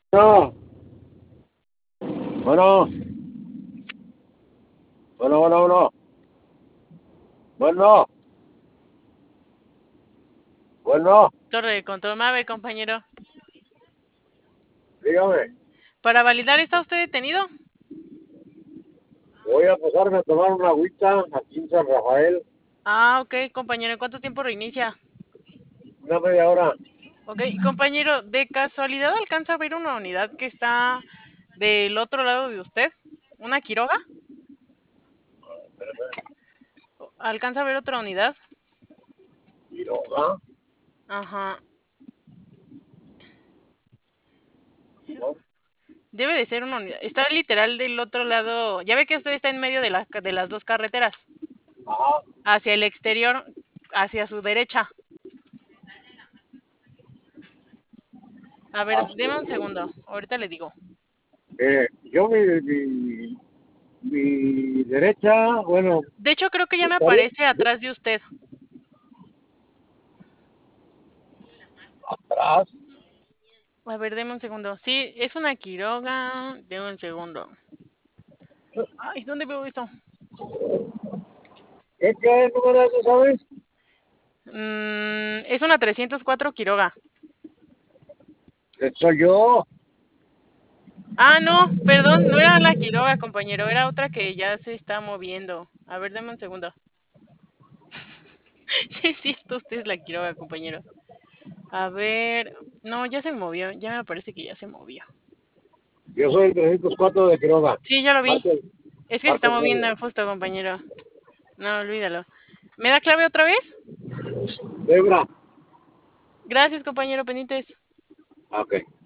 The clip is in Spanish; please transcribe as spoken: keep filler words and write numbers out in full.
No, bueno, bueno, bueno, bueno, bueno, bueno, Torre de control Mave, compañero. dígame, Para validar, ¿está usted detenido? voy a pasarme a tomar una agüita aquí en San Rafael, Ah, ok, compañero. ¿En cuánto tiempo reinicia? una media hora. Ok, compañero, ¿de casualidad alcanza a ver una unidad que está del otro lado de usted? ¿Una Quiroga? ¿Alcanza a ver otra unidad? Quiroga, Ajá. ¿no? Debe de ser una unidad. Está literal del otro lado. Ya ve que usted está en medio de, la- de las dos carreteras. Ajá, Hacia el exterior, hacia su derecha. A ver, deme un así. segundo. Ahorita le digo. Eh, yo mi, mi, mi derecha, bueno, De hecho, creo que ya me estaré aparece atrás de usted. atrás. A ver, deme un segundo. Sí, es una Quiroga. Deme un segundo. Ay, ¿dónde veo eso? ¿Qué, qué número es, sabes? Mm, es una trescientos cuatro Quiroga. Eh, Soy yo. Ah, no, perdón, no era la Quiroga, compañero, era otra que ya se está moviendo. A ver, deme un segundo. Sí, es cierto, usted es la Quiroga, compañero. A ver, no, ya se movió, ya me parece que ya se movió. Yo soy el trescientos cuatro de Quiroga. Sí, ya lo vi. Marca, Es que se está marca nueve. moviendo justo, compañero. No, olvídalo. ¿Me da clave otra vez? Debra. Gracias, compañero Penites. Ok.